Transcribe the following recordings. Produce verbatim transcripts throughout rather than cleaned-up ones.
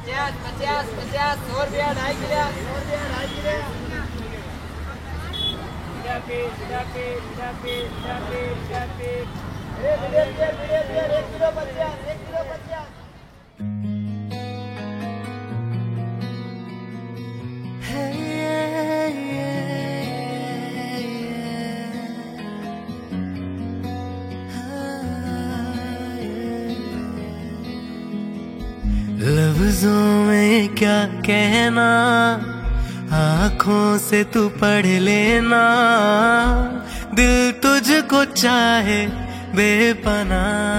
पचास पचास पचास सौ रुपया ढाई किलो सौ रुपया ढाई किलो पे पे पे पे पे अरे वीडियो वीडियो वीडियो एक किलो पचास एक किलो पचास लफ्जों में क्या कहना, आँखों से तू पढ़ लेना। दिल तुझको चाहे बेपनाह,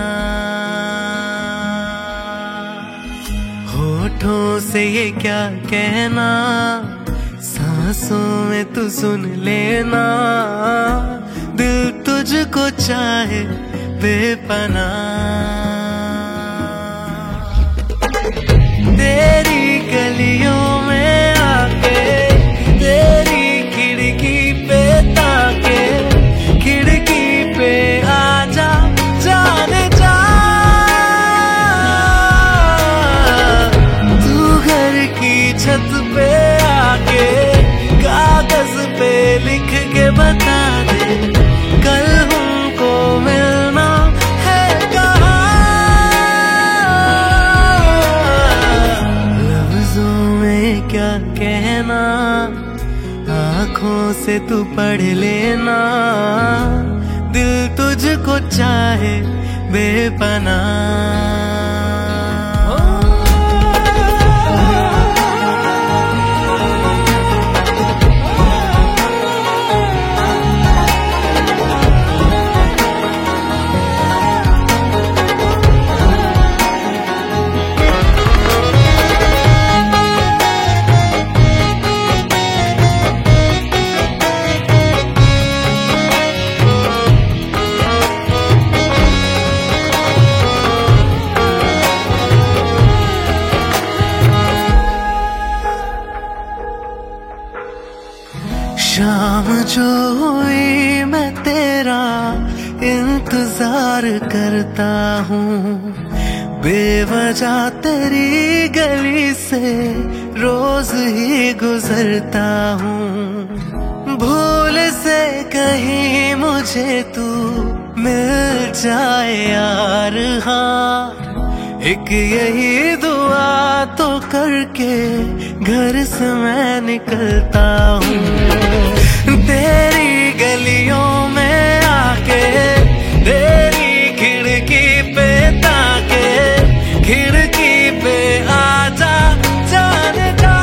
होठों से ये क्या कहना, सांसों में तू सुन लेना। दिल तुझको चाहे बेपनाह। तेरी गलियों में आके, तेरी खिड़की पे ताके, खिड़की पे आजा जाने जा। तू घर की छत पे आके कागज पे लिख के बता दे, कल हमको मिलना है कहाँ। लफ्जों में क्या कहना, आँखों से तू पढ़ लेना। दिल तुझको चाहे बेपनाह। शाम जो हुई मैं तेरा इंतजार करता हूँ, बेवजह तेरी गली से रोज ही गुजरता हूँ। भूल से कहीं मुझे तू मिल जाए यार, हाँ एक यही दुआ तो करके घर से मैं निकलता हूँ। तेरी गलियों में आके, तेरी खिड़की पे ताके, खिड़की पे आजा जाने जा।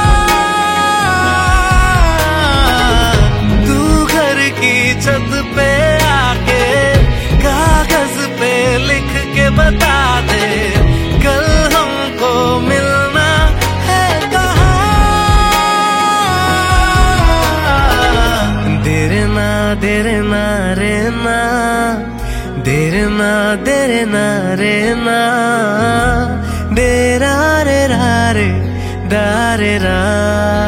तू घर की छत पे आके कागज पे लिख के बता दे, कल हमको मिलना है कहाँ। देर ना देर ना रे ना, देर ना देर ना रे ना, डेरा रे रा रे दा रे रा।